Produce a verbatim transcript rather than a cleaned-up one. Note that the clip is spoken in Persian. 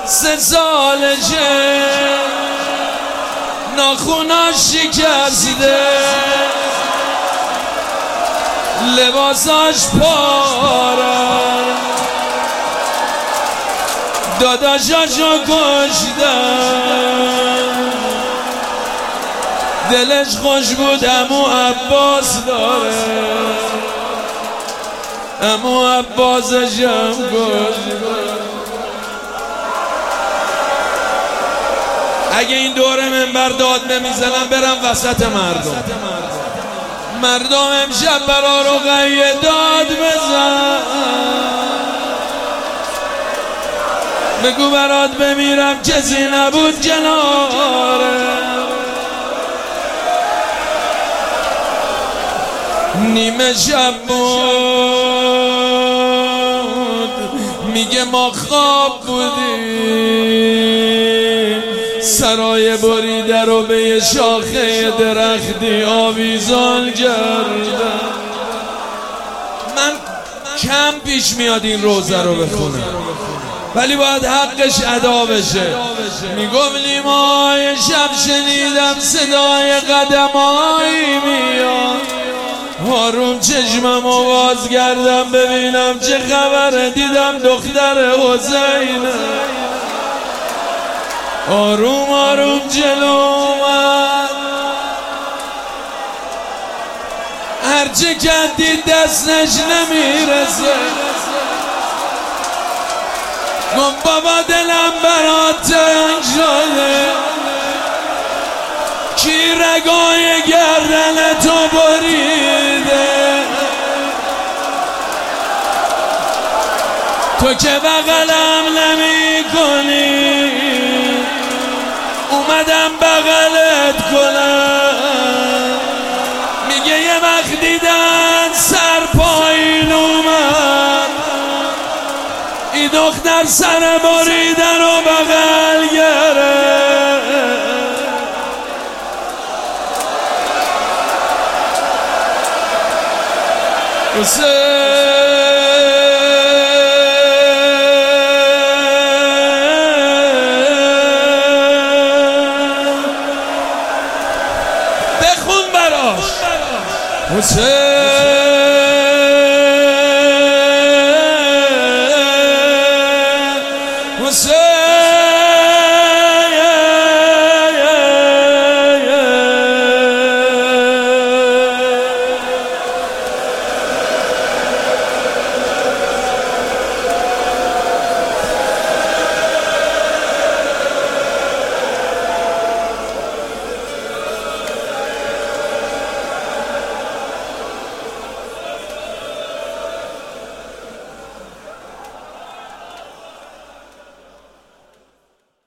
سه سالشه ناخوناش شکسته، لباساش پاره، داداشاشو کشتن. دلش خوش بود عمو عباس داره، عمو عباسشم کشتن. اگه این دوره منبر داد نمیزنم برم وسط مردم، مردم امشب برا رقیه داد بزن، بگو برات بمیرم کسی نبود کناره. نیمه شب بود میگه ما خواب بودیم، سرای بریده رو به یه شاخه درختی آویزان کردم. من کم پیش میاد این روزه رو بخونم ولی باید حقش ادا بشه. میگم نیمای شب شنیدم صدای قدمایی میاد، آروم چشممو باز کردم ببینم چه خبره، دیدم دختر حسینه آروم آروم جلو اومد، هرچه کندید دستش نمیرسه. گم بابا دلم برات تنگ شده، کی رگای گردن تو بریده، تو که بغلم نمی کنی اومدم بغلت کنم. میگه یه وقت دیدن سر پایین اومد، این دختر سر بریدن و بغل گرفت. بخون براش حسین، حسین